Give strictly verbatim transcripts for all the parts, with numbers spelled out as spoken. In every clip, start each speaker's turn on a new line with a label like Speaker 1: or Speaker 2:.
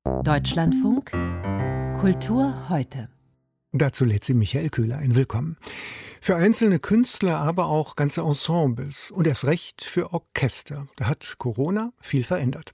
Speaker 1: Deutschlandfunk Kultur heute.
Speaker 2: Dazu lädt sie Michael Köhler ein. Willkommen. Für einzelne Künstler, aber auch ganze Ensembles und erst recht für Orchester. Da hat Corona viel verändert.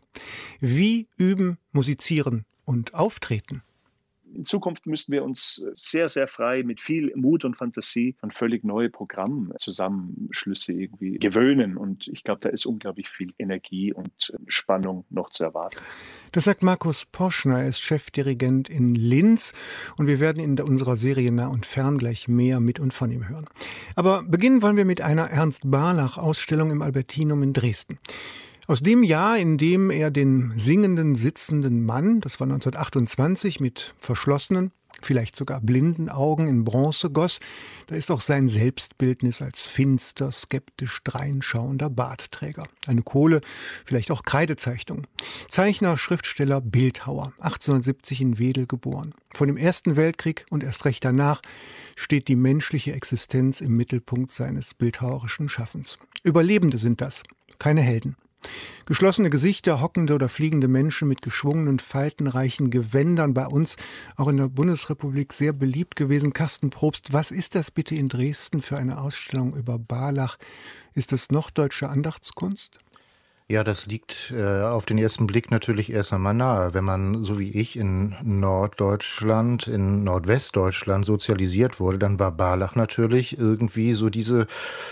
Speaker 2: Wie üben, musizieren und auftreten?
Speaker 3: In Zukunft müssten wir uns sehr, sehr frei mit viel Mut und Fantasie an völlig neue Programmzusammenschlüsse irgendwie gewöhnen. Und ich glaube, da ist unglaublich viel Energie und Spannung noch zu erwarten.
Speaker 2: Das sagt Markus Poschner, er ist Chefdirigent in Linz. Und wir werden in unserer Serie Nah und Fern gleich mehr mit und von ihm hören. Aber beginnen wollen wir mit einer Ernst Barlach-Ausstellung im Albertinum in Dresden. Aus dem Jahr, in dem er den singenden, sitzenden Mann, das war neunzehnhundertachtundzwanzig, mit verschlossenen, vielleicht sogar blinden Augen in Bronze goss, da ist auch sein Selbstbildnis als finster, skeptisch dreinschauender Bartträger. Eine Kohle, vielleicht auch Kreidezeichnung. Zeichner, Schriftsteller, Bildhauer, achtzehnhundertsiebzig in Wedel geboren. Vor dem Ersten Weltkrieg und erst recht danach steht die menschliche Existenz im Mittelpunkt seines bildhauerischen Schaffens. Überlebende sind das, keine Helden. Geschlossene Gesichter, hockende oder fliegende Menschen mit geschwungenen, faltenreichen Gewändern, bei uns auch in der Bundesrepublik sehr beliebt gewesen. Carsten Probst, was ist das bitte in Dresden für eine Ausstellung über Barlach? Ist das noch deutsche Andachtskunst?
Speaker 4: Ja, das liegt äh, auf den ersten Blick natürlich erst einmal nahe. Wenn man, so wie ich, in Norddeutschland, in Nordwestdeutschland sozialisiert wurde, dann war Barlach natürlich irgendwie so diese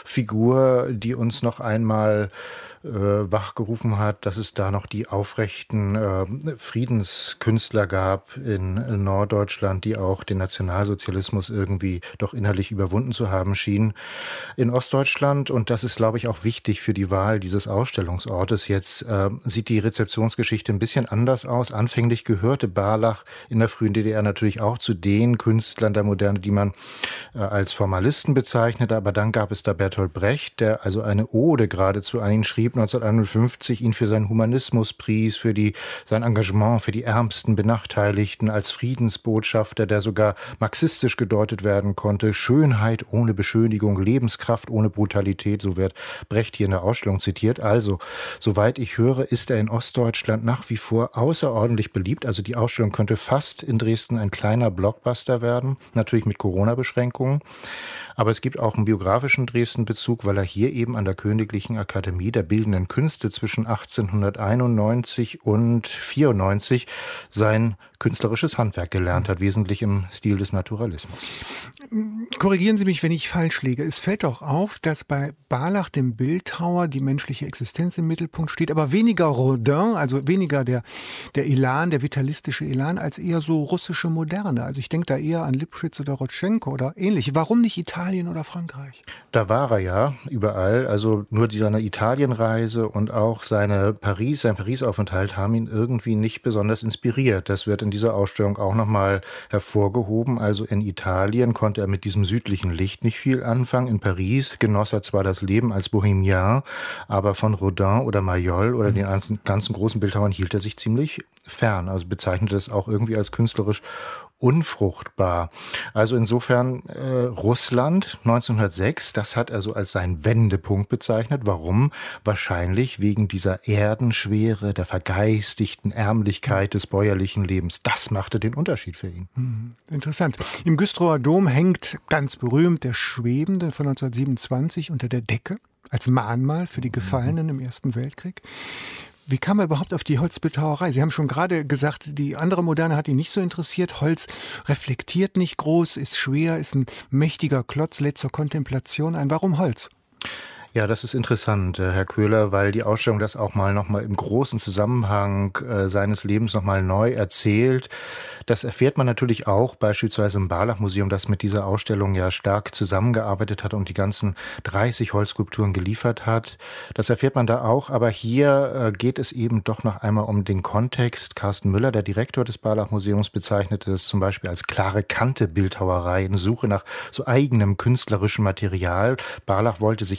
Speaker 4: Figur, die uns noch einmal äh, wachgerufen hat, dass es da noch die aufrechten äh, Friedenskünstler gab in Norddeutschland, die auch den Nationalsozialismus irgendwie doch innerlich überwunden zu haben schienen. In Ostdeutschland, und das ist, glaube ich, auch wichtig für die Wahl dieses Ausstellungsortes, Jetzt äh, sieht die Rezeptionsgeschichte ein bisschen anders aus. Anfänglich gehörte Barlach in der frühen D D R natürlich auch zu den Künstlern der Moderne, die man äh, als Formalisten bezeichnete. Aber dann gab es da Bertolt Brecht, der also eine Ode geradezu an ihn schrieb, neunzehnhunderteinundfünfzig, ihn für seinen Humanismus pries, für die, sein Engagement für die Ärmsten, Benachteiligten, als Friedensbotschafter, der sogar marxistisch gedeutet werden konnte. Schönheit ohne Beschönigung, Lebenskraft ohne Brutalität, so wird Brecht hier in der Ausstellung zitiert. Also, soweit ich höre, ist er in Ostdeutschland nach wie vor außerordentlich beliebt. Also die Ausstellung könnte fast in Dresden ein kleiner Blockbuster werden, natürlich mit Corona-Beschränkungen. Aber es gibt auch einen biografischen Dresden-Bezug, weil er hier eben an der Königlichen Akademie der Bildenden Künste zwischen achtzehnhunderteinundneunzig und vierundneunzig sein künstlerisches Handwerk gelernt hat, wesentlich im Stil des Naturalismus.
Speaker 2: Korrigieren Sie mich, wenn ich falsch liege. Es fällt doch auf, dass bei Barlach, dem Bildhauer, die menschliche Existenz im Mittelpunkt steht, aber weniger Rodin, also weniger der, der Elan, der vitalistische Elan, als eher so russische Moderne. Also ich denke da eher an Lipschitz oder Rodtschenko oder ähnlich. Warum nicht Italien oder Frankreich?
Speaker 4: Da war er ja überall. Also nur seine Italienreise und auch seine Paris, sein Paris-Aufenthalt haben ihn irgendwie nicht besonders inspiriert. Das wird in dieser Ausstellung auch nochmal hervorgehoben. Also in Italien konnte er mit diesem südlichen Licht nicht viel anfangen. In Paris genoss er zwar das Leben als Bohemian, aber von Rodin oder Mayol oder den ganzen, ganzen großen Bildhauern hielt er sich ziemlich fern. Also bezeichnete es auch irgendwie als künstlerisch unfruchtbar. Also insofern äh, Russland neunzehnhundertsechs, das hat er so als seinen Wendepunkt bezeichnet. Warum? Wahrscheinlich wegen dieser Erdenschwere, der vergeistigten Ärmlichkeit des bäuerlichen Lebens. Das machte den Unterschied für ihn.
Speaker 2: Hm, interessant. Im Güstrower Dom hängt ganz berühmt der Schwebende von neunzehnhundertsiebenundzwanzig unter der Decke als Mahnmal für die Gefallenen im Ersten Weltkrieg. Wie kam er überhaupt auf die Holzbildhauerei? Sie haben schon gerade gesagt, die andere Moderne hat ihn nicht so interessiert. Holz reflektiert nicht groß, ist schwer, ist ein mächtiger Klotz, lädt zur Kontemplation ein. Warum Holz?
Speaker 4: Ja, das ist interessant, Herr Köhler, weil die Ausstellung das auch mal noch mal im großen Zusammenhang äh, seines Lebens noch mal neu erzählt. Das erfährt man natürlich auch beispielsweise im Barlach-Museum, das mit dieser Ausstellung ja stark zusammengearbeitet hat und die ganzen dreißig Holzskulpturen geliefert hat. Das erfährt man da auch, aber hier äh, geht es eben doch noch einmal um den Kontext. Carsten Müller, der Direktor des Barlach-Museums, bezeichnete es zum Beispiel als klare Kante-Bildhauerei, eine Suche nach so eigenem künstlerischen Material. Barlach wollte sich absetzen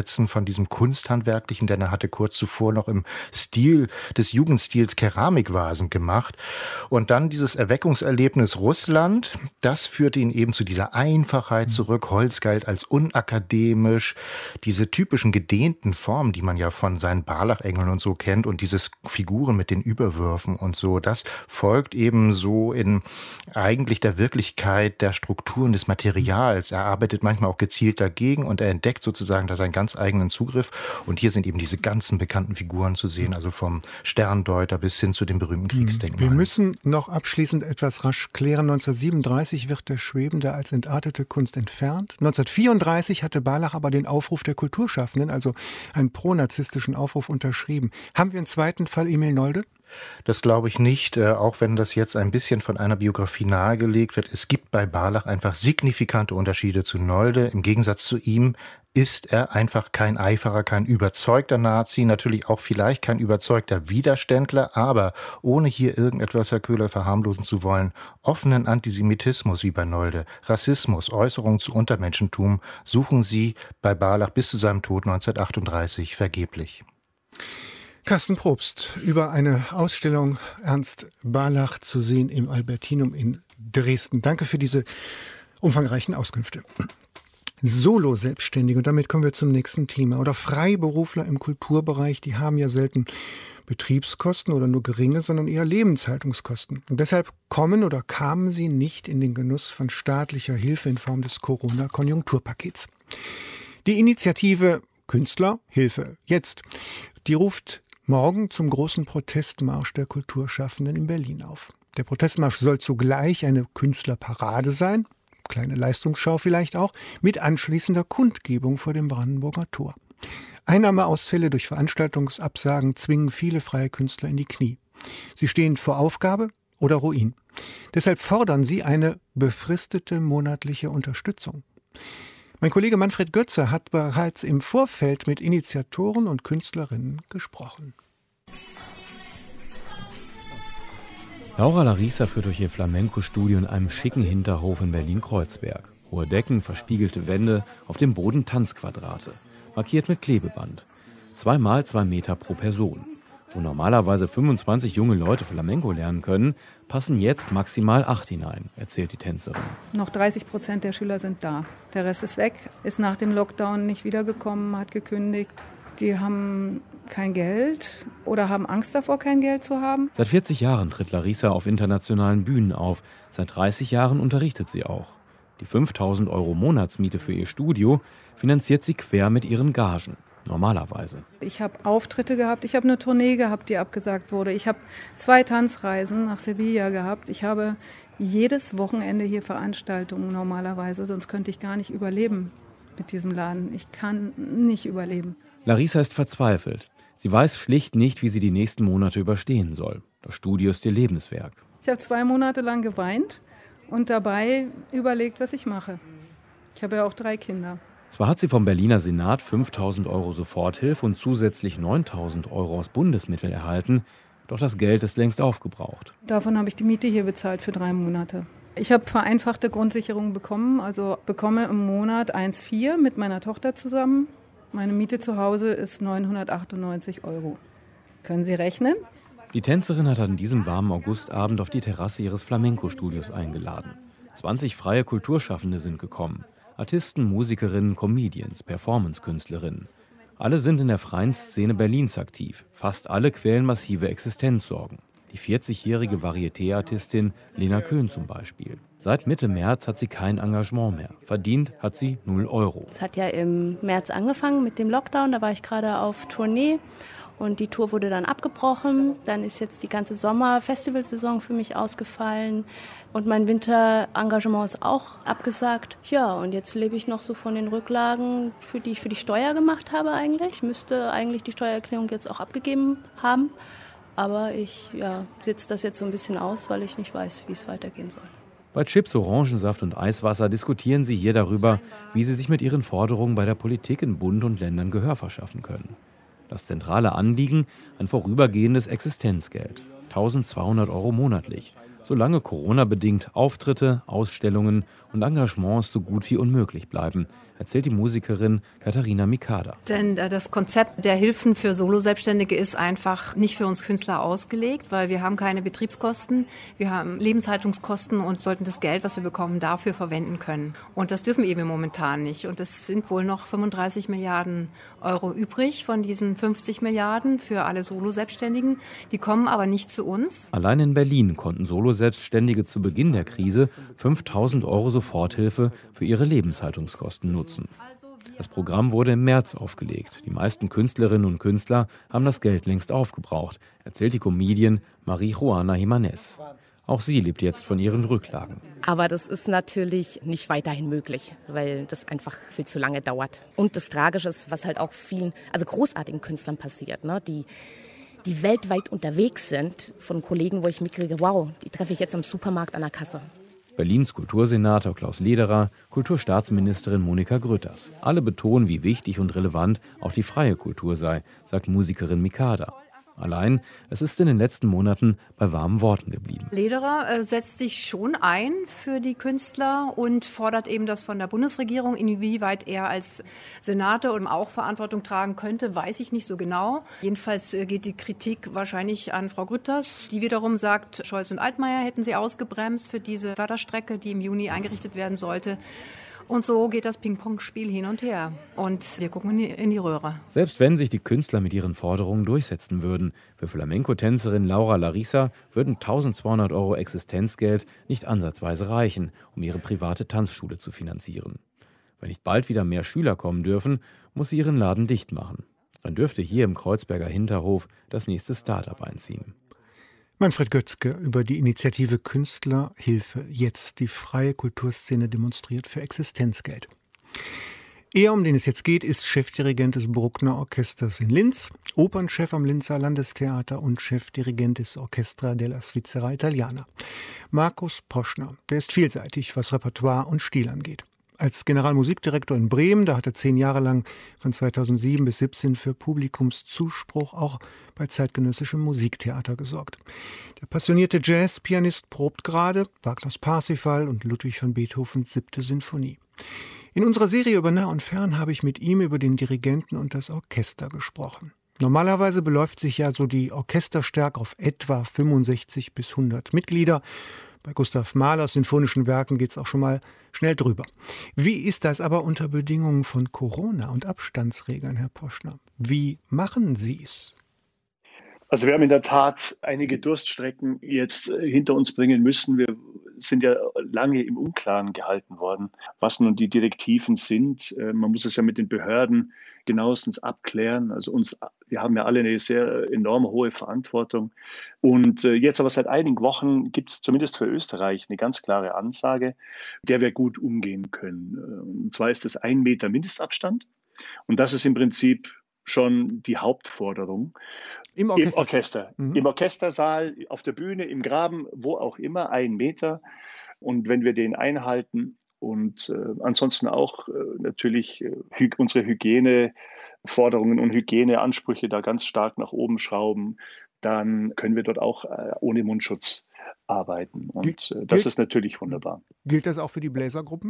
Speaker 4: Absetzen von diesem Kunsthandwerklichen, denn er hatte kurz zuvor noch im Stil des Jugendstils Keramikvasen gemacht. Und dann dieses Erweckungserlebnis Russland, das führte ihn eben zu dieser Einfachheit zurück. Holz galt als unakademisch. Diese typischen gedehnten Formen, die man ja von seinen Barlach-Engeln und so kennt, und dieses Figuren mit den Überwürfen und so, das folgt eben so in eigentlich der Wirklichkeit der Strukturen des Materials. Er arbeitet manchmal auch gezielt dagegen und er entdeckt sozusagen da seinen ganz eigenen Zugriff. Und hier sind eben diese ganzen bekannten Figuren zu sehen, also vom Sterndeuter bis hin zu den berühmten Kriegsdenkmalen.
Speaker 2: Wir müssen noch abschließend etwas rasch klären. neunzehnhundertsiebenunddreißig wird der Schwebende als entartete Kunst entfernt. neunzehnhundertvierunddreißig hatte Barlach aber den Aufruf der Kulturschaffenden, also einen pronazistischen Aufruf, unterschrieben. Haben wir einen zweiten Fall Emil Nolde?
Speaker 4: Das glaube ich nicht, äh, auch wenn das jetzt ein bisschen von einer Biografie nahegelegt wird. Es gibt bei Barlach einfach signifikante Unterschiede zu Nolde. Im Gegensatz zu ihm ist er einfach kein Eiferer, kein überzeugter Nazi, natürlich auch vielleicht kein überzeugter Widerständler, aber ohne hier irgendetwas, Herr Köhler, verharmlosen zu wollen, offenen Antisemitismus wie bei Nolde, Rassismus, Äußerungen zu Untermenschentum suchen Sie bei Barlach bis zu seinem Tod neunzehnhundertachtunddreißig vergeblich.
Speaker 2: Carsten Probst über eine Ausstellung Ernst Barlach zu sehen im Albertinum in Dresden. Danke für diese umfangreichen Auskünfte. Solo-Selbstständige, und damit kommen wir zum nächsten Thema, oder Freiberufler im Kulturbereich, die haben ja selten Betriebskosten oder nur geringe, sondern eher Lebenshaltungskosten. Und deshalb kommen oder kamen sie nicht in den Genuss von staatlicher Hilfe in Form des Corona-Konjunkturpakets. Die Initiative Künstler, Hilfe jetzt, die ruft morgen zum großen Protestmarsch der Kulturschaffenden in Berlin auf. Der Protestmarsch soll zugleich eine Künstlerparade sein, kleine Leistungsschau vielleicht auch, mit anschließender Kundgebung vor dem Brandenburger Tor. Einnahmeausfälle durch Veranstaltungsabsagen zwingen viele freie Künstler in die Knie. Sie stehen vor Aufgabe oder Ruin. Deshalb fordern sie eine befristete monatliche Unterstützung. Mein Kollege Manfred Götze hat bereits im Vorfeld mit Initiatoren und Künstlerinnen gesprochen.
Speaker 5: Laura Larissa führt durch ihr Flamenco-Studio in einem schicken Hinterhof in Berlin-Kreuzberg. Hohe Decken, verspiegelte Wände, auf dem Boden Tanzquadrate, markiert mit Klebeband. Zweimal zwei Meter pro Person. Wo normalerweise fünfundzwanzig junge Leute Flamenco lernen können, passen jetzt maximal acht hinein, erzählt die Tänzerin.
Speaker 6: Noch dreißig Prozent der Schüler sind da. Der Rest ist weg, ist nach dem Lockdown nicht wiedergekommen, hat gekündigt. Die haben kein Geld oder haben Angst davor, kein Geld zu haben.
Speaker 5: Seit vierzig Jahren tritt Larissa auf internationalen Bühnen auf. Seit dreißig Jahren unterrichtet sie auch. Die fünftausend Euro Monatsmiete für ihr Studio finanziert sie quer mit ihren Gagen. Normalerweise.
Speaker 6: Ich habe Auftritte gehabt, ich habe eine Tournee gehabt, die abgesagt wurde. Ich habe zwei Tanzreisen nach Sevilla gehabt. Ich habe jedes Wochenende hier Veranstaltungen normalerweise, sonst könnte ich gar nicht überleben mit diesem Laden. Ich kann nicht überleben.
Speaker 5: Larissa ist verzweifelt. Sie weiß schlicht nicht, wie sie die nächsten Monate überstehen soll. Das Studio ist ihr Lebenswerk.
Speaker 6: Ich habe zwei Monate lang geweint und dabei überlegt, was ich mache. Ich habe ja auch drei Kinder.
Speaker 5: Zwar hat sie vom Berliner Senat fünftausend Euro Soforthilfe und zusätzlich neuntausend Euro aus Bundesmitteln erhalten, doch das Geld ist längst aufgebraucht.
Speaker 6: Davon habe ich die Miete hier bezahlt für drei Monate. Ich habe vereinfachte Grundsicherung bekommen, also bekomme im Monat eins Komma vier mit meiner Tochter zusammen. Meine Miete zu Hause ist neunhundertachtundneunzig Euro. Können Sie rechnen?
Speaker 5: Die Tänzerin hat an diesem warmen Augustabend auf die Terrasse ihres Flamenco-Studios eingeladen. zwanzig freie Kulturschaffende sind gekommen. Artisten, Musikerinnen, Comedians, Performance-Künstlerinnen. Alle sind in der freien Szene Berlins aktiv. Fast alle quälen massive Existenzsorgen. Die vierzigjährige Varieté-Artistin Lena Köhn zum Beispiel. Seit Mitte März hat sie kein Engagement mehr. Verdient hat sie null Euro.
Speaker 7: Es hat ja im März angefangen mit dem Lockdown. Da war ich gerade auf Tournee. Und die Tour wurde dann abgebrochen. Dann ist jetzt die ganze Sommer-Festivalsaison für mich ausgefallen. Und mein Winterengagement ist auch abgesagt. Ja, und jetzt lebe ich noch so von den Rücklagen, für die ich für die Steuer gemacht habe eigentlich. Ich müsste eigentlich die Steuererklärung jetzt auch abgegeben haben. Aber ich ja, sitze das jetzt so ein bisschen aus, weil ich nicht weiß, wie es weitergehen soll.
Speaker 5: Bei Chips, Orangensaft und Eiswasser diskutieren sie hier darüber, wie sie sich mit ihren Forderungen bei der Politik in Bund und Ländern Gehör verschaffen können. Das zentrale Anliegen, ein vorübergehendes Existenzgeld, eintausendzweihundert Euro monatlich. solange Corona-bedingt Auftritte, Ausstellungen und Engagements so gut wie unmöglich bleiben, erzählt die Musikerin Katharina Mikada.
Speaker 8: Denn äh, das Konzept der Hilfen für Solo-Selbstständige ist einfach nicht für uns Künstler ausgelegt, weil wir haben keine Betriebskosten, wir haben Lebenshaltungskosten und sollten das Geld, was wir bekommen, dafür verwenden können. Und das dürfen wir eben momentan nicht. Und es sind wohl noch fünfunddreißig Milliarden Euro übrig von diesen fünfzig Milliarden für alle Solo-Selbstständigen. Die kommen aber nicht zu uns.
Speaker 5: Allein in Berlin konnten Solo-Selbstständige zu Beginn der Krise fünftausend Euro Soforthilfe für ihre Lebenshaltungskosten nutzen. Das Programm wurde im März aufgelegt. Die meisten Künstlerinnen und Künstler haben das Geld längst aufgebraucht, erzählt die Comedian Marie-Juana Jimenez. Auch sie lebt jetzt von ihren Rücklagen.
Speaker 9: Aber das ist natürlich nicht weiterhin möglich, weil das einfach viel zu lange dauert. Und das Tragische ist, was halt auch vielen, also großartigen Künstlern passiert, ne? die, die weltweit unterwegs sind, von Kollegen, wo ich mitkriege, wow, die treffe ich jetzt am Supermarkt an der Kasse.
Speaker 5: Berlins Kultursenator Klaus Lederer, Kulturstaatsministerin Monika Grütters. Alle betonen, wie wichtig und relevant auch die freie Kultur sei, sagt Musikerin Mikada. Allein, es ist in den letzten Monaten bei warmen Worten geblieben.
Speaker 8: Lederer äh, setzt sich schon ein für die Künstler und fordert eben das von der Bundesregierung. Inwieweit er als Senator und auch Verantwortung tragen könnte, weiß ich nicht so genau. Jedenfalls äh, geht die Kritik wahrscheinlich an Frau Grütters, die wiederum sagt, Scholz und Altmaier hätten sie ausgebremst für diese Förderstrecke, die im Juni eingerichtet werden sollte. Und so geht das Ping-Pong-Spiel hin und her. Und wir gucken in die Röhre.
Speaker 5: Selbst wenn sich die Künstler mit ihren Forderungen durchsetzen würden, für Flamenco-Tänzerin Laura Larissa würden eintausendzweihundert Euro Existenzgeld nicht ansatzweise reichen, um ihre private Tanzschule zu finanzieren. Wenn nicht bald wieder mehr Schüler kommen dürfen, muss sie ihren Laden dicht machen. Dann dürfte hier im Kreuzberger Hinterhof das nächste Start-up einziehen.
Speaker 2: Manfred Götzke über die Initiative Künstlerhilfe jetzt die freie Kulturszene demonstriert für Existenzgeld. Er, um den es jetzt geht, ist Chefdirigent des Bruckner Orchesters in Linz, Opernchef am Linzer Landestheater und Chefdirigent des Orchestra della Svizzera Italiana. Markus Poschner, der ist vielseitig, was Repertoire und Stil angeht. Als Generalmusikdirektor in Bremen, da hat er zehn Jahre lang von zweitausendsieben bis siebzehn für Publikumszuspruch auch bei zeitgenössischem Musiktheater gesorgt. Der passionierte Jazzpianist probt gerade Wagners Parsifal und Ludwig van Beethovens siebte Sinfonie. In unserer Serie über Nah und Fern habe ich mit ihm über den Dirigenten und das Orchester gesprochen. Normalerweise beläuft sich ja so die Orchesterstärke auf etwa fünfundsechzig bis hundert Mitglieder. Bei Gustav Mahlers sinfonischen Werken geht es auch schon mal schnell drüber. Wie ist das aber unter Bedingungen von Corona und Abstandsregeln, Herr Poschner? Wie machen Sie es?
Speaker 3: Also wir haben in der Tat einige Durststrecken jetzt hinter uns bringen müssen. Wir sind ja lange im Unklaren gehalten worden, was nun die Direktiven sind. Man muss es ja mit den Behörden genauestens abklären. Also uns, wir haben ja alle eine sehr enorm hohe Verantwortung. Und jetzt aber seit einigen Wochen gibt es zumindest für Österreich eine ganz klare Ansage, der wir gut umgehen können. Und zwar ist es ein Meter Mindestabstand. Und das ist im Prinzip schon die Hauptforderung. Im Orchester. Im Orchester. Mhm. Im Orchestersaal, auf der Bühne, im Graben, wo auch immer, ein Meter. Und wenn wir den einhalten und äh, ansonsten auch äh, natürlich äh, hy- unsere Hygieneforderungen und Hygieneansprüche da ganz stark nach oben schrauben, dann können wir dort auch äh, ohne Mundschutz arbeiten. Und äh, das gilt, ist natürlich wunderbar.
Speaker 2: Gilt das auch für die Bläsergruppen?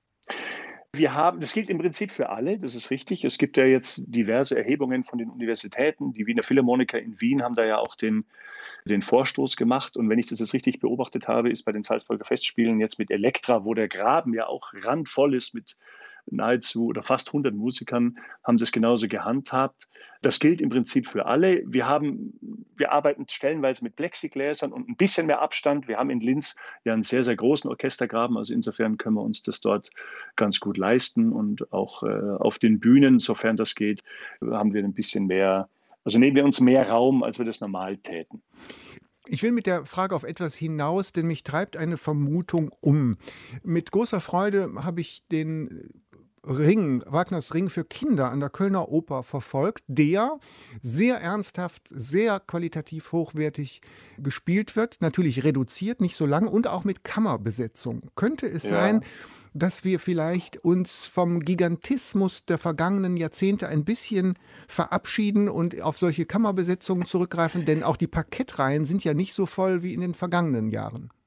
Speaker 3: Wir haben, das gilt im Prinzip für alle, das ist richtig. Es gibt ja jetzt diverse Erhebungen von den Universitäten. Die Wiener Philharmoniker in Wien haben da ja auch den, den Vorstoß gemacht. Und wenn ich das jetzt richtig beobachtet habe, ist bei den Salzburger Festspielen jetzt mit Elektra, wo der Graben ja auch randvoll ist mit nahezu oder fast hundert Musikern, haben das genauso gehandhabt. Das gilt im Prinzip für alle. Wir haben, wir arbeiten stellenweise mit Plexigläsern und ein bisschen mehr Abstand. Wir haben in Linz ja einen sehr, sehr großen Orchestergraben. Also insofern können wir uns das dort ganz gut leisten. Und auch äh, auf den Bühnen, sofern das geht, haben wir ein bisschen mehr, also nehmen wir uns mehr Raum, als wir das normal täten.
Speaker 2: Ich will mit der Frage auf etwas hinaus, denn mich treibt eine Vermutung um. Mit großer Freude habe ich den Ring, Wagners Ring für Kinder an der Kölner Oper verfolgt, der sehr ernsthaft, sehr qualitativ hochwertig gespielt wird, natürlich reduziert, nicht so lang und auch mit Kammerbesetzung. Könnte es ja sein, dass wir vielleicht uns vom Gigantismus der vergangenen Jahrzehnte ein bisschen verabschieden und auf solche Kammerbesetzungen zurückgreifen, denn auch die Parkettreihen sind ja nicht so voll wie in den vergangenen Jahren.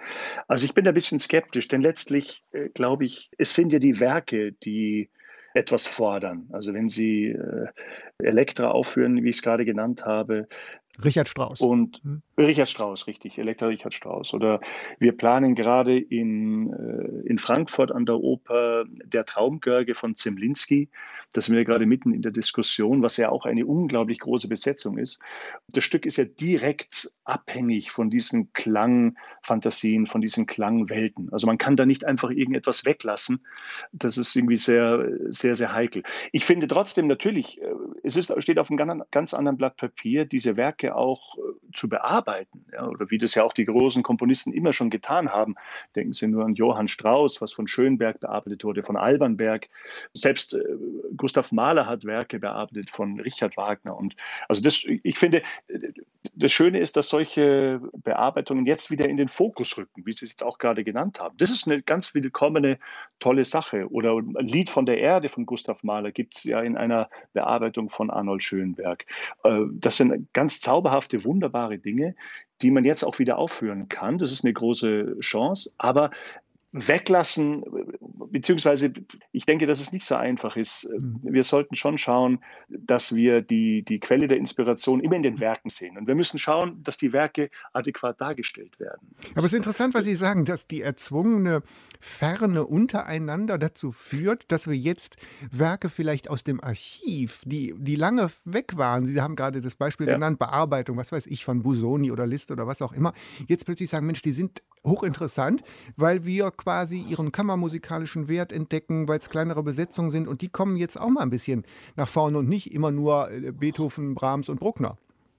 Speaker 3: Also ich bin da ein bisschen skeptisch, denn letztlich äh, glaube ich, es sind ja die Werke, die etwas fordern. Also wenn Sie äh, Elektra aufführen, wie ich es gerade genannt habe,
Speaker 2: Richard Strauss.
Speaker 3: und
Speaker 2: Hm.
Speaker 3: Richard Strauss, richtig, Elektra Richard Strauss. Oder wir planen gerade in, äh, in Frankfurt an der Oper Der Traumgörge von Zemlinsky. Da sind wir gerade mitten in der Diskussion, was ja auch eine unglaublich große Besetzung ist. Das Stück ist ja direkt abhängig von diesen Klangfantasien, von diesen Klangwelten. Also man kann da nicht einfach irgendetwas weglassen. Das ist irgendwie sehr, sehr, sehr heikel. Ich finde trotzdem natürlich, äh, es ist, steht auf einem gan- ganz anderen Blatt Papier, diese Werke auch äh, zu bearbeiten. Ja, oder wie das ja auch die großen Komponisten immer schon getan haben. Denken Sie nur an Johann Strauss, was von Schönberg bearbeitet wurde, von Albanberg. Selbst äh, Gustav Mahler hat Werke bearbeitet von Richard Wagner. Und also das, ich finde, äh, das Schöne ist, dass solche Bearbeitungen jetzt wieder in den Fokus rücken, wie Sie es jetzt auch gerade genannt haben. Das ist eine ganz willkommene, tolle Sache. Oder ein Lied von der Erde von Gustav Mahler gibt es ja in einer Bearbeitung von Arnold Schönberg. Äh, Das sind ganz zauberhafte, wunderbare Dinge, die man jetzt auch wieder aufführen kann. Das ist eine große Chance. Aber weglassen, beziehungsweise ich denke, dass es nicht so einfach ist.
Speaker 2: Hm.
Speaker 3: Wir sollten schon schauen, dass wir die, die Quelle der Inspiration immer in den Werken sehen. Und wir müssen schauen, dass die Werke adäquat dargestellt werden.
Speaker 2: Aber es ist interessant, was Sie sagen, dass die erzwungene Ferne untereinander dazu führt, dass wir jetzt Werke vielleicht aus dem Archiv, die, die lange weg waren, Sie haben gerade das Beispiel
Speaker 3: Ja.
Speaker 2: genannt, Bearbeitung, was weiß ich, von Busoni oder Liszt oder was auch immer, jetzt plötzlich sagen, Mensch, die sind hochinteressant, weil wir quasi ihren kammermusikalischen Wert entdecken, weil es kleinere Besetzungen sind und die kommen jetzt auch mal ein bisschen nach vorne und nicht immer nur äh, Beethoven, Brahms und Bruckner.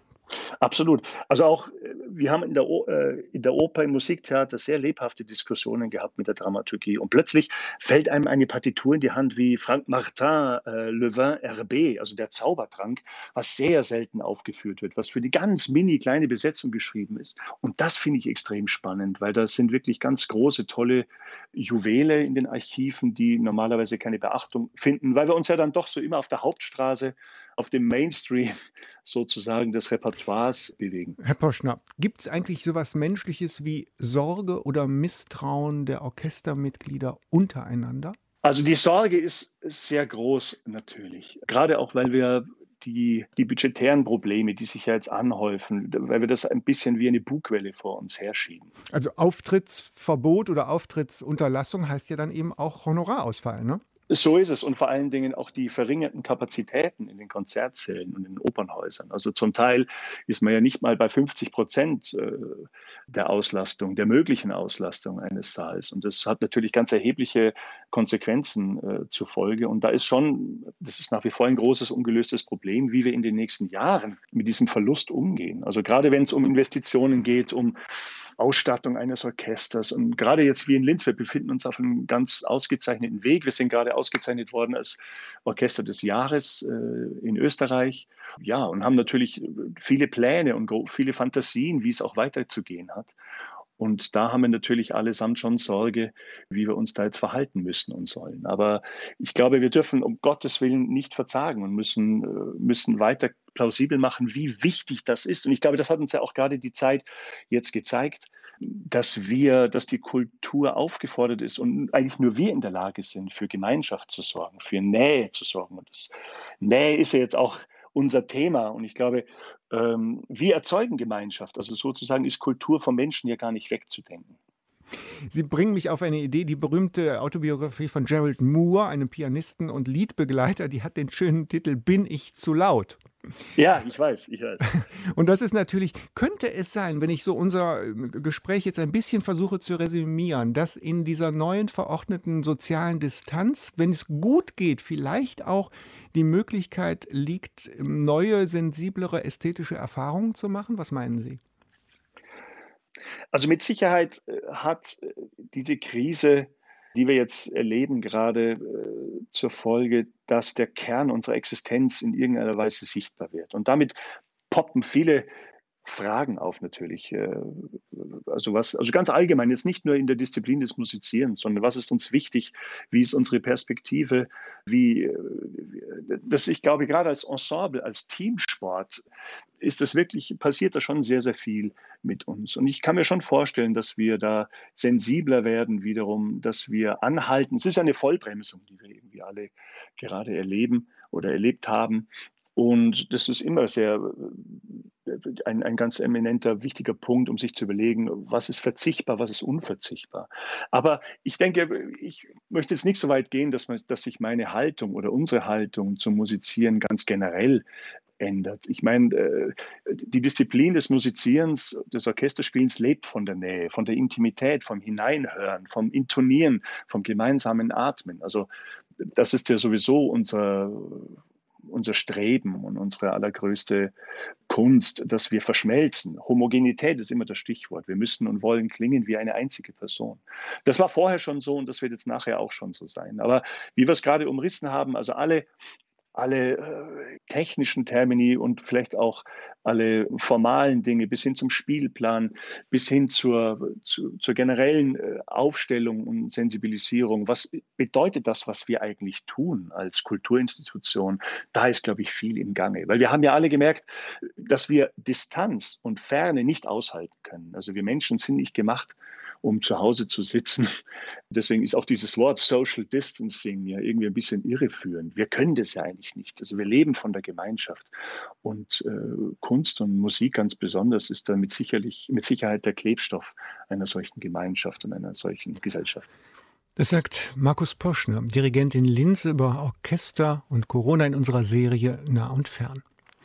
Speaker 3: Absolut. Also auch, äh, wir haben in der, O- äh, in der Oper, im Musiktheater sehr lebhafte Diskussionen gehabt mit der Dramaturgie. Und plötzlich fällt einem eine Partitur in die Hand wie Frank Martin, äh, Le Vin R B, also der Zaubertrank, was sehr selten aufgeführt wird, was für die ganz mini kleine Besetzung geschrieben ist. Und das finde ich extrem spannend, weil das sind wirklich ganz große, tolle Juwele in den Archiven, die normalerweise keine Beachtung finden, weil wir uns ja dann doch so immer auf der Hauptstraße, auf dem Mainstream sozusagen des Repertoires bewegen.
Speaker 2: Herr Poschner, gibt es eigentlich sowas Menschliches wie Sorge oder Misstrauen der Orchestermitglieder untereinander?
Speaker 3: Also die Sorge ist sehr groß natürlich, gerade auch weil wir die, die budgetären Probleme, die sich ja jetzt anhäufen, weil wir das ein bisschen wie eine Bugwelle vor uns herschieben.
Speaker 2: Also Auftrittsverbot oder Auftrittsunterlassung heißt ja dann eben auch Honorarausfall, ne?
Speaker 3: So ist es und vor allen Dingen auch die verringerten Kapazitäten in den Konzertsälen und in den Opernhäusern. Also zum Teil ist man ja nicht mal bei fünfzig Prozent äh, der Auslastung, der möglichen Auslastung eines Saals. Und das hat natürlich ganz erhebliche Konsequenzen äh, zur Folge. Und da ist schon, das ist nach wie vor ein großes ungelöstes Problem, wie wir in den nächsten Jahren mit diesem Verlust umgehen. Also gerade wenn es um Investitionen geht, um Ausstattung eines Orchesters. Und gerade jetzt wie in Linz, wir befinden uns auf einem ganz ausgezeichneten Weg. Wir sind gerade ausgezeichnet worden als Orchester des Jahres äh, in Österreich. Ja, und haben natürlich viele Pläne und gro- viele Fantasien, wie es auch weiterzugehen hat. Und da haben wir natürlich allesamt schon Sorge, wie wir uns da jetzt verhalten müssen und sollen. Aber ich glaube, wir dürfen um Gottes Willen nicht verzagen und müssen, äh, müssen weiter plausibel machen, wie wichtig das ist. Und ich glaube, das hat uns ja auch gerade die Zeit jetzt gezeigt, dass wir, dass die Kultur aufgefordert ist und eigentlich nur wir in der Lage sind, für Gemeinschaft zu sorgen, für Nähe zu sorgen. Und das Nähe ist ja jetzt auch unser Thema. Und ich glaube, ähm, wir erzeugen Gemeinschaft. Also sozusagen ist Kultur vom Menschen ja gar nicht wegzudenken.
Speaker 2: Sie bringen mich auf eine Idee, die berühmte Autobiografie von Gerald Moore, einem Pianisten und Liedbegleiter, die hat den schönen Titel Bin ich zu laut?
Speaker 3: Ja, ich weiß, ich weiß.
Speaker 2: Und das ist natürlich, könnte es sein, wenn ich so unser äh, Gespräch jetzt ein bisschen versuche zu resümieren, dass in dieser neuen verordneten sozialen Distanz, wenn es gut geht, vielleicht auch die Möglichkeit liegt, neue, sensiblere, ästhetische Erfahrungen zu machen? Was meinen Sie?
Speaker 3: Also mit Sicherheit äh, hat äh, diese Krise, die wir jetzt erleben, gerade äh, zur Folge, dass der Kern unserer Existenz in irgendeiner Weise sichtbar wird. Und damit poppen viele Fragen auf natürlich. Äh, also was, also ganz allgemein, jetzt nicht nur in der Disziplin des Musizierens, sondern was ist uns wichtig, wie ist unsere Perspektive, wie, das, ich glaube, gerade als Ensemble, als Teamsport, ist das wirklich, passiert da schon sehr, sehr viel mit uns. Und ich kann mir schon vorstellen, dass wir da sensibler werden wiederum, dass wir anhalten. Es ist eine Vollbremsung, die wir irgendwie alle gerade erleben oder erlebt haben. Und das ist immer sehr ein, ein ganz eminenter, wichtiger Punkt, um sich zu überlegen, was ist verzichtbar, was ist unverzichtbar. Aber ich denke, ich möchte jetzt nicht so weit gehen, dass, man, dass sich meine Haltung oder unsere Haltung zum Musizieren ganz generell ändert. Ich meine, die Disziplin des Musizierens, des Orchesterspielens lebt von der Nähe, von der Intimität, vom Hineinhören, vom Intonieren, vom gemeinsamen Atmen. Also das ist ja sowieso unser unser Streben und unsere allergrößte Kunst, dass wir verschmelzen. Homogenität ist immer das Stichwort. Wir müssen und wollen klingen wie eine einzige Person. Das war vorher schon so und das wird jetzt nachher auch schon so sein. Aber wie wir es gerade umrissen haben, also alle alle äh, technischen Termini und vielleicht auch alle formalen Dinge bis hin zum Spielplan, bis hin zur, zu, zur generellen äh, Aufstellung und Sensibilisierung. Was bedeutet das, was wir eigentlich tun als Kulturinstitution? Da ist, glaube ich, viel im Gange. Weil wir haben ja alle gemerkt, dass wir Distanz und Ferne nicht aushalten können. Also wir Menschen sind nicht gemacht, um zu Hause zu sitzen. Deswegen ist auch dieses Wort Social Distancing ja irgendwie ein bisschen irreführend. Wir können das ja eigentlich nicht. Also wir leben von der Gemeinschaft. Und äh, Kunst und Musik ganz besonders ist dann mit, sicherlich, mit Sicherheit der Klebstoff einer solchen Gemeinschaft und einer solchen Gesellschaft.
Speaker 2: Das sagt Markus Poschner, Dirigent in Linz, über Orchester und Corona in unserer Serie Nah und Fern.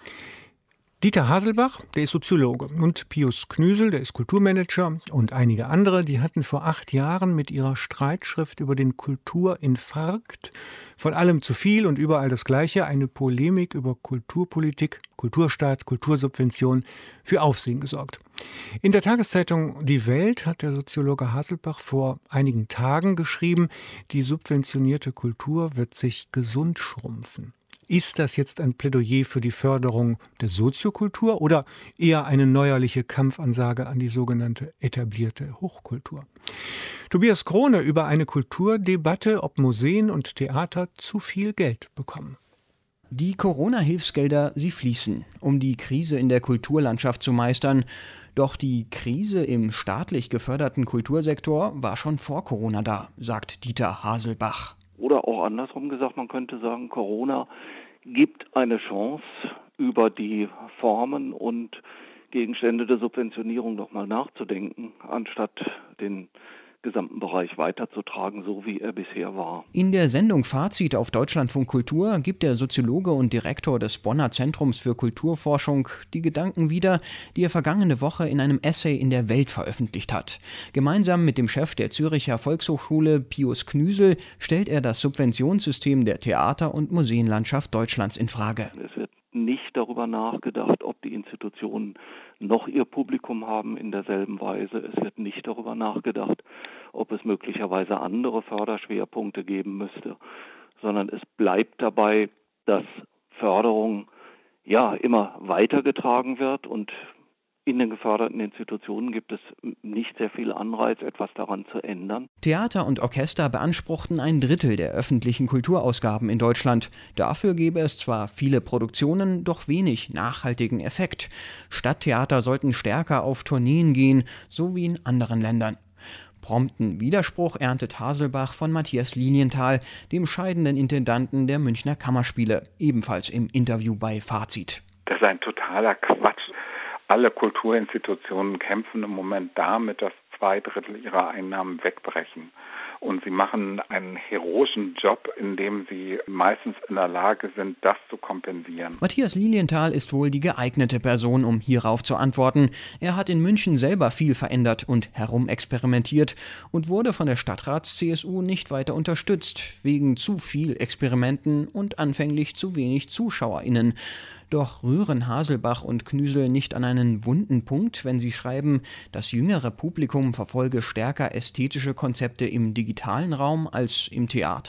Speaker 2: Dieter Haselbach, der ist Soziologe, und Pius Knüsel, der ist Kulturmanager, und einige andere, die hatten vor acht Jahren mit ihrer Streitschrift über den Kulturinfarkt, von allem zu viel und überall das Gleiche, eine Polemik über Kulturpolitik, Kulturstaat, Kultursubvention für Aufsehen gesorgt. In der Tageszeitung Die Welt hat der Soziologe Haselbach vor einigen Tagen geschrieben, die subventionierte Kultur wird sich gesund schrumpfen. Ist das jetzt ein Plädoyer für die Förderung der Soziokultur oder eher eine neuerliche Kampfansage an die sogenannte etablierte Hochkultur? Tobias Krone über eine Kulturdebatte, ob Museen und Theater zu viel Geld bekommen.
Speaker 10: Die Corona-Hilfsgelder, sie fließen, um die Krise in der Kulturlandschaft zu meistern. Doch die Krise im staatlich geförderten Kultursektor war schon vor Corona da, sagt Dieter Haselbach.
Speaker 11: Oder auch andersrum gesagt, man könnte sagen, Corona gibt eine Chance, über die Formen und Gegenstände der Subventionierung noch mal nachzudenken, anstatt den gesamten Bereich weiterzutragen, so wie er bisher war.
Speaker 10: In der Sendung Fazit auf Deutschlandfunk Kultur gibt der Soziologe und Direktor des Bonner Zentrums für Kulturforschung die Gedanken wieder, die er vergangene Woche in einem Essay in der Welt veröffentlicht hat. Gemeinsam mit dem Chef der Züricher Volkshochschule, Pius Knüsel, stellt er das Subventionssystem der Theater- und Museenlandschaft Deutschlands in Frage.
Speaker 11: Es wird nicht darüber nachgedacht, ob die Institutionen noch ihr Publikum haben in derselben Weise. Es wird nicht darüber nachgedacht, ob es möglicherweise andere Förderschwerpunkte geben müsste, sondern es bleibt dabei, dass Förderung ja immer weitergetragen wird und in den geförderten Institutionen gibt es nicht sehr viel Anreiz, etwas daran zu ändern.
Speaker 10: Theater und Orchester beanspruchten ein Drittel der öffentlichen Kulturausgaben in Deutschland. Dafür gäbe es zwar viele Produktionen, doch wenig nachhaltigen Effekt. Stadttheater sollten stärker auf Tourneen gehen, so wie in anderen Ländern. Prompten Widerspruch erntet Haselbach von Matthias Lilienthal, dem scheidenden Intendanten der Münchner Kammerspiele, ebenfalls im Interview bei Fazit.
Speaker 12: Das ist ein totaler Quatsch. Alle Kulturinstitutionen kämpfen im Moment damit, dass zwei Drittel ihrer Einnahmen wegbrechen. Und sie machen einen heroischen Job, in dem sie meistens in der Lage sind, das zu kompensieren.
Speaker 10: Matthias Lilienthal ist wohl die geeignete Person, um hierauf zu antworten. Er hat in München selber viel verändert und herumexperimentiert und wurde von der Stadtrats-C S U nicht weiter unterstützt, wegen zu viel Experimenten und anfänglich zu wenig ZuschauerInnen. Doch rühren Haselbach und Knüsel nicht an einen wunden Punkt, wenn sie schreiben, das jüngere Publikum verfolge stärker ästhetische Konzepte im digitalen Raum als im Theater?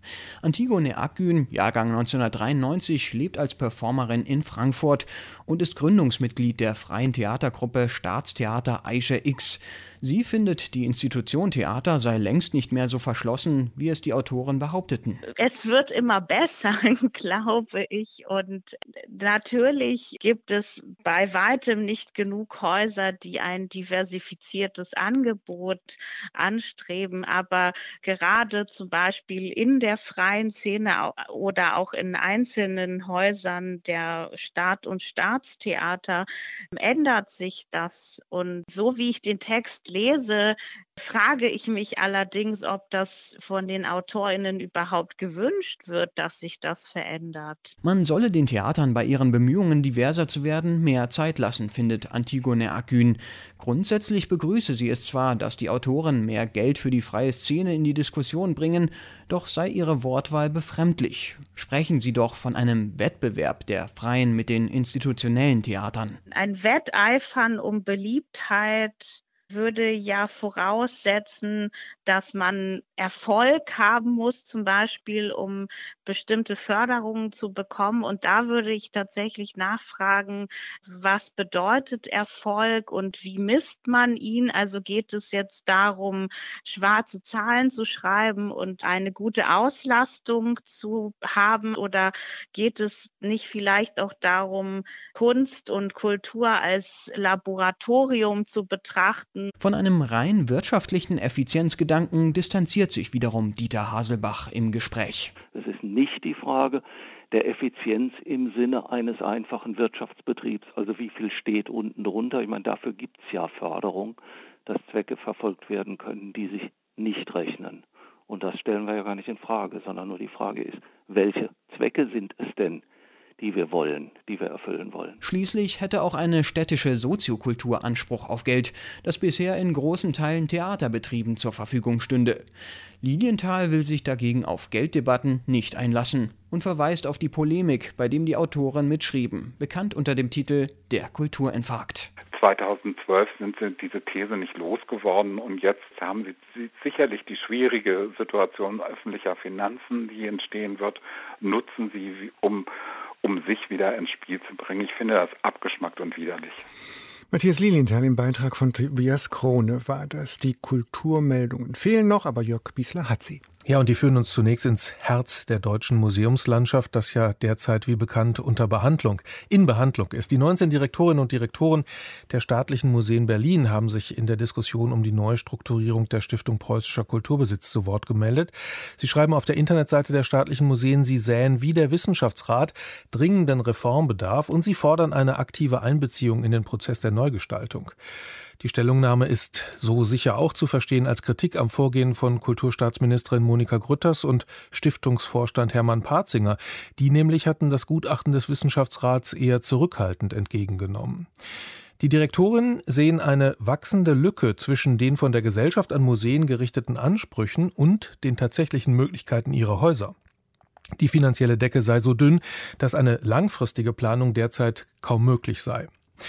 Speaker 10: Antigone Akgün, Jahrgang neunzehnhundertdreiundneunzig, lebt als Performerin in Frankfurt und ist Gründungsmitglied der freien Theatergruppe Staatstheater Eiche X. Sie findet, die Institution Theater sei längst nicht mehr so verschlossen, wie es die Autoren behaupteten.
Speaker 13: Es wird immer besser, glaube ich. Und natürlich gibt es bei weitem nicht genug Häuser, die ein diversifiziertes Angebot anstreben. Aber gerade zum Beispiel in der freien Szene oder auch in einzelnen Häusern der Staat- und Staatstheater ändert sich das. Und so wie ich den Text lese, frage ich mich allerdings, ob das von den AutorInnen überhaupt gewünscht wird, dass sich das verändert.
Speaker 10: Man solle den Theatern bei ihren Bemühungen, diverser zu werden, mehr Zeit lassen, findet Antigone Akgün. Grundsätzlich begrüße sie es zwar, dass die Autoren mehr Geld für die freie Szene in die Diskussion bringen, doch sei ihre Wortwahl befremdlich. Sprechen Sie doch von einem Wettbewerb der Freien mit den institutionellen Theatern.
Speaker 13: Ein Wetteifern um Beliebtheit würde ja voraussetzen, dass man Erfolg haben muss, zum Beispiel um bestimmte Förderungen zu bekommen. Und da würde ich tatsächlich nachfragen, was bedeutet Erfolg und wie misst man ihn? Also geht es jetzt darum, schwarze Zahlen zu schreiben und eine gute Auslastung zu haben? Oder geht es nicht vielleicht auch darum, Kunst und Kultur als Laboratorium zu betrachten?
Speaker 10: Von einem rein wirtschaftlichen Effizienzgedanken distanziert sich wiederum Dieter Haselbach im Gespräch.
Speaker 11: Es ist nicht die Frage der Effizienz im Sinne eines einfachen Wirtschaftsbetriebs, also wie viel steht unten drunter. Ich meine, dafür gibt es ja Förderung, dass Zwecke verfolgt werden können, die sich nicht rechnen. Und das stellen wir ja gar nicht in Frage, sondern nur die Frage ist, welche Zwecke sind es denn, die wir wollen, die wir erfüllen wollen.
Speaker 10: Schließlich hätte auch eine städtische Soziokultur Anspruch auf Geld, das bisher in großen Teilen Theaterbetrieben zur Verfügung stünde. Lilienthal will sich dagegen auf Gelddebatten nicht einlassen und verweist auf die Polemik, bei dem die Autoren mitschrieben, bekannt unter dem Titel »Der Kulturinfarkt«.
Speaker 12: zweitausendzwölf sind sie diese These nicht losgeworden und jetzt haben sie sicherlich die schwierige Situation öffentlicher Finanzen, die entstehen wird, nutzen sie, um um sich wieder ins Spiel zu bringen. Ich finde das abgeschmackt und widerlich.
Speaker 2: Matthias Lilienthal im Beitrag von Tobias Krone war das. Die Kulturmeldungen fehlen noch, aber Jörg Biesler hat sie.
Speaker 14: Ja, und die führen uns zunächst ins Herz der deutschen Museumslandschaft, das ja derzeit, wie bekannt, unter Behandlung, in Behandlung ist. Die neunzehn Direktorinnen und Direktoren der staatlichen Museen Berlin haben sich in der Diskussion um die Neustrukturierung der Stiftung Preußischer Kulturbesitz zu Wort gemeldet. Sie schreiben auf der Internetseite der staatlichen Museen, sie sähen wie der Wissenschaftsrat dringenden Reformbedarf und sie fordern eine aktive Einbeziehung in den Prozess der Neugestaltung. Die Stellungnahme ist so sicher auch zu verstehen als Kritik am Vorgehen von Kulturstaatsministerin Monika Grütters und Stiftungsvorstand Hermann Partzinger. Die nämlich hatten das Gutachten des Wissenschaftsrats eher zurückhaltend entgegengenommen. Die Direktoren sehen eine wachsende Lücke zwischen den von der Gesellschaft an Museen gerichteten Ansprüchen und den tatsächlichen Möglichkeiten ihrer Häuser. Die finanzielle Decke sei so dünn, dass eine langfristige Planung derzeit kaum möglich sei.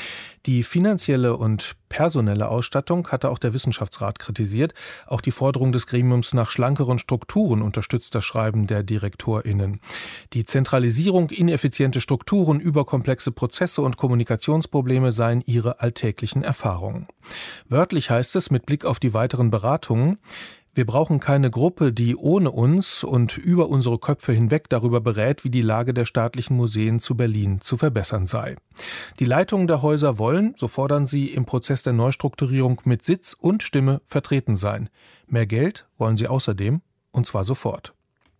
Speaker 14: Die finanzielle und personelle Ausstattung hatte auch der Wissenschaftsrat kritisiert. Auch die Forderung des Gremiums nach schlankeren Strukturen unterstützt das Schreiben der DirektorInnen. Die Zentralisierung, ineffiziente Strukturen, überkomplexe Prozesse und Kommunikationsprobleme seien ihre alltäglichen Erfahrungen. Wörtlich heißt es mit Blick auf die weiteren Beratungen: Wir brauchen keine Gruppe, die ohne uns und über unsere Köpfe hinweg darüber berät, wie die Lage der staatlichen Museen zu Berlin zu verbessern sei. Die Leitungen der Häuser wollen, so fordern sie, im Prozess der Neustrukturierung mit Sitz und Stimme vertreten sein. Mehr Geld wollen sie außerdem, und zwar sofort.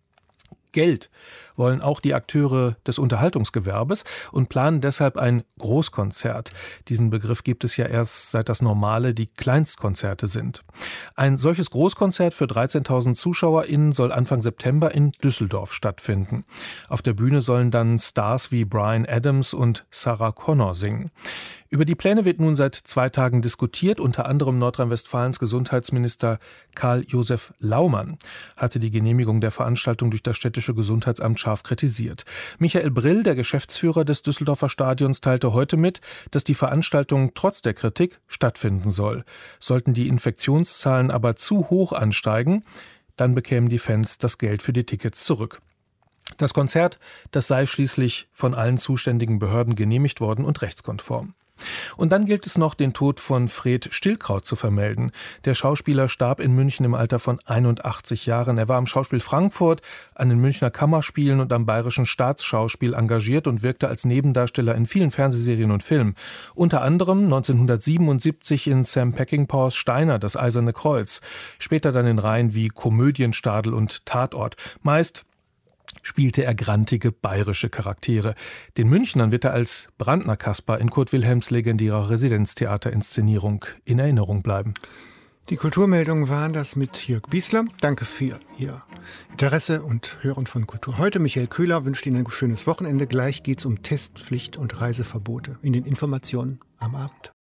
Speaker 14: Geld wollen auch die Akteure des Unterhaltungsgewerbes und planen deshalb ein Großkonzert. Diesen Begriff gibt es ja erst seit das Normale die Kleinstkonzerte sind. Ein solches Großkonzert für dreizehntausend ZuschauerInnen soll Anfang September in Düsseldorf stattfinden. Auf der Bühne sollen dann Stars wie Bryan Adams und Sarah Connor singen. Über die Pläne wird nun seit zwei Tagen diskutiert. Unter anderem Nordrhein-Westfalens Gesundheitsminister Karl-Josef Laumann hatte die Genehmigung der Veranstaltung durch das städtische Gesundheitsamt scharf kritisiert. Michael Brill, der Geschäftsführer des Düsseldorfer Stadions, teilte heute mit, dass die Veranstaltung trotz der Kritik stattfinden soll. Sollten die Infektionszahlen aber zu hoch ansteigen, Dann bekämen die Fans das Geld für die Tickets zurück. Das Konzert, das sei schließlich von allen zuständigen Behörden genehmigt worden und rechtskonform. Und dann gilt es noch, den Tod von Fred Stillkraut zu vermelden. Der Schauspieler starb in München im Alter von einundachtzig Jahren. Er war am Schauspiel Frankfurt, an den Münchner Kammerspielen und am Bayerischen Staatsschauspiel engagiert und wirkte als Nebendarsteller in vielen Fernsehserien und Filmen. Unter anderem neunzehnhundertsiebenundsiebzig in Sam Peckinpahs Steiner, das Eiserne Kreuz. Später dann in Reihen wie Komödienstadel und Tatort. Meist spielte er grantige bayerische Charaktere. Den Münchnern wird er als Brandner Kaspar in Kurt Wilhelms legendärer Residenztheaterinszenierung in Erinnerung bleiben.
Speaker 2: Die Kulturmeldungen waren das mit Jörg Biesler. Danke für Ihr Interesse und Hören von Kultur heute. Michael Köhler wünscht Ihnen ein schönes Wochenende. Gleich geht es um Testpflicht und Reiseverbote in den Informationen am Abend.